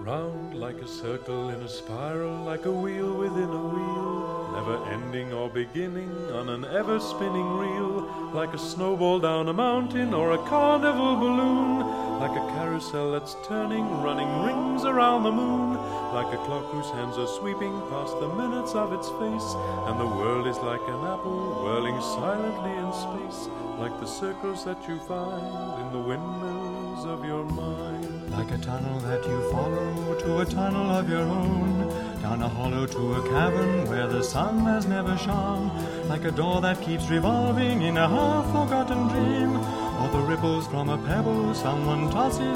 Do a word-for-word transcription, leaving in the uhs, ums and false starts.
Round like a circle in a spiral, like a wheel within a wheel, never ending or beginning on an ever-spinning reel, like a snowball down a mountain or a carnival balloon, like a carousel that's turning, running rings around the moon, like a clock whose hands are sweeping past the minutes of its face, and the world is like an apple whirling silently in space, like the circles that you find in the windmills of your mind. Like a tunnel that you follow to a tunnel of your own, down a hollow to a cavern where the sun has never shone, like a door that keeps revolving in a half-forgotten dream, or the ripples from a pebble someone tosses